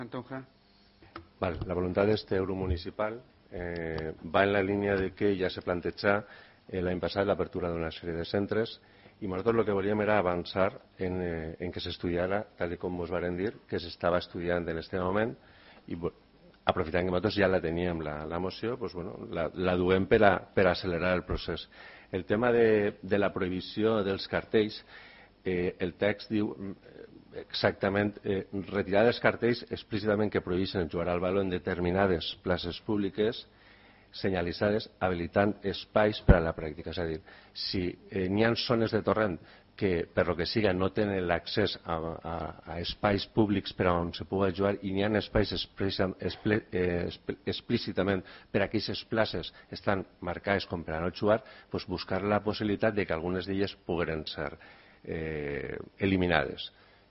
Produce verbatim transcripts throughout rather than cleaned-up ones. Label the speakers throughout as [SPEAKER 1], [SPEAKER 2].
[SPEAKER 1] Antonja.
[SPEAKER 2] Vale, la voluntat d'este euromunicipal eh, va en la línia de que ja se planteja eh, l'any passat l'apertura d'una sèrie de centres i nosaltres el que volíem era avançar en, eh, en que s'estudiara, tal com us varen dir, que s'estava estudiant en aquest moment i aprofitant que nosaltres ja la teníem la, la moció, doncs, bueno, la, la duem per a, per a accelerar el procés. El tema de, de la prohibició dels cartells, eh, el text diu exactament, eh, retirar dels cartells explícitament que prohibeixen jugar al baló en determinades places públiques senyalitzades habilitant espais per a la pràctica. És a dir, si eh, n'hi ha zones de torrent que per lo que siga no tenen l'accés a, a, a espais públics per a on se pugui jugar i n'hi ha espais explícitament per a aquestes places estan marcades com per a no jugar, doncs buscar la possibilitat de que algunes d'elles pogueren ser eh, eliminades.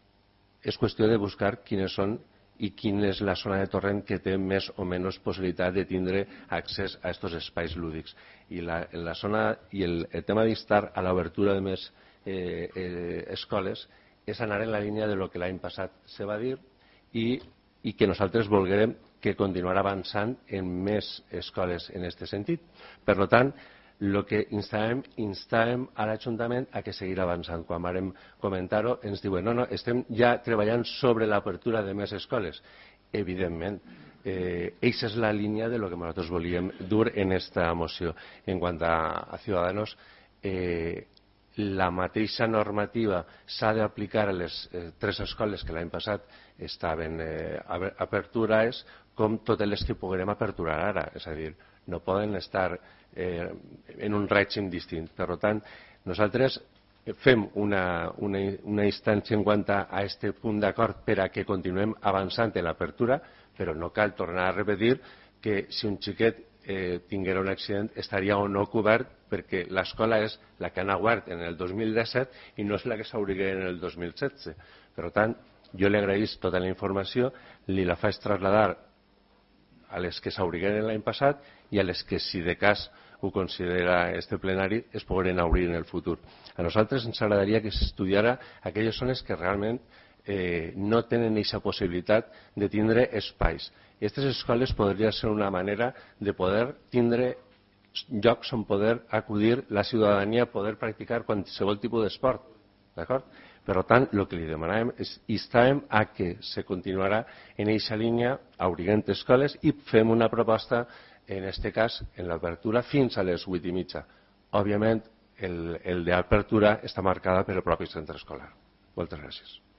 [SPEAKER 2] És qüestió de buscar quines són i quina és la zona de torrent que té més o menys possibilitat de tindre accés a aquests espais lúdics. I la, la zona i el, el tema d'instar a l'obertura de més eh, eh, escoles és anar en la línia de lo que l'any passat se va dir i, i que nosaltres volguem que continuar avançant en més escoles en aquest sentit. Per tant, el que instàvem, instàvem a l'Ajuntament a que seguir avançant. Quan vam comentar-ho ens diuen no, no, estem ja treballant sobre l'apertura de més escoles. Evidentment, eh, eixa és la línia de lo que nosaltres volíem dur en esta moció. En quant a, a Ciudadanos, eh, la mateixa normativa s'ha d'aplicar a les eh, tres escoles que l'any passat estaven eh, aperturades com totes les que puguem aperturar ara. És a dir, no poden estar eh, en un règim distint. Per tant, nosaltres fem una, una, una instància en quant a aquest punt d'acord per a que continuem avançant en l'apertura, però no cal tornar a repetir que si un xiquet eh, tinguera un accident estaria o no cobert perquè l'escola és la que han obert en el dos mil disset i no és la que s'obrigué en el dos mil setze. Per tant, jo li agraïs tota la informació, li la faig traslladar a les que s'obrigueren l'any passat i a les que, si de cas ho considera este plenari, es pogueren obrir en el futur. A nosaltres ens agradaria que s'estudiara aquelles zones que realment eh, no tenen aquesta possibilitat de tindre espais. I aquestes escoles podria ser una manera de poder tindre llocs on poder acudir la ciutadania a poder practicar qualsevol tipus d'esport. D'acord? Per tant, el que li demanàvem és instàvem a que se continuarà en aquesta línia obrint escoles i fem una proposta, en aquest cas, en l'apertura fins a les vuit i mitja. Òbviament, el, el d'apertura està marcada per el propi centre escolar. Moltes gràcies.